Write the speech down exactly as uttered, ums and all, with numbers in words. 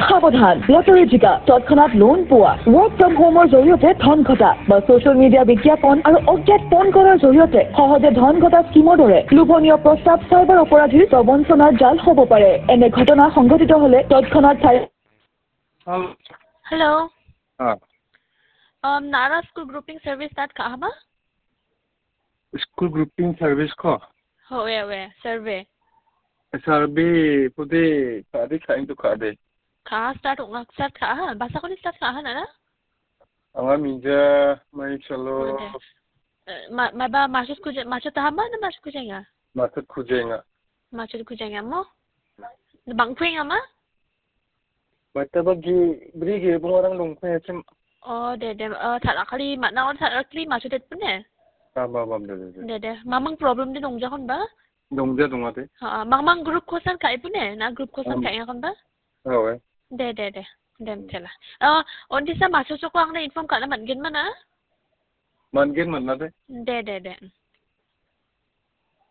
সাৱধান লটাৰী জিকা তৎক্ষণাত লোন পোৱা ৱৰ্ক ফ্ৰম হোমৰ জৰিয়তে ধন ঘটা বা ছ'চিয়েল মিডিয়া বিজ্ঞাপন আৰু অজ্ঞাত ফোন কলৰ জৰিয়তে সহজে ধন ঘটা স্কিমৰ দৰে লোভনীয় প্ৰস্তাৱ চাইবাৰ অপৰাধীৰ প্ৰবঞ্চনাৰ জাল হ'ব পাৰে এনে ঘটনা সংঘটিত হ'লে তৎক্ষণাত हेलो हाँ um, नारा स्कूल ग्रुपिंग सर्विस दैट कहाँ बा स्कूल ग्रुपिंग सर्विस को होए होए सर्वे सर्वे पुदे कादे खाइन तो कादे कहाँ स्टार्ट होगा स्टार्ट कहाँ भाषा को नहीं स्टार्ट कहाँ ना ना आवा मिंजा मैं चलो मैं बा माचुत कुछ माचुत तहाँ बा ना माचुत कुछ आएगा माचुत खुजेगा माचुत कुछ आएगा मो बंकुएं आमा बता बगी ब्रिगे बुंगारang dongpe sem oh deh deh thara kali mana orang thara kali maksud itu punya ba ba deh deh deh deh mamang problem di dongja kan ba dongja dongate ha mamang grup kosan kai punya na grup kosan kai kan ba oh eh deh deh deh deh cila oh on disa masuk suku ang na inform kana man gin mana man gen man na deh deh deh deh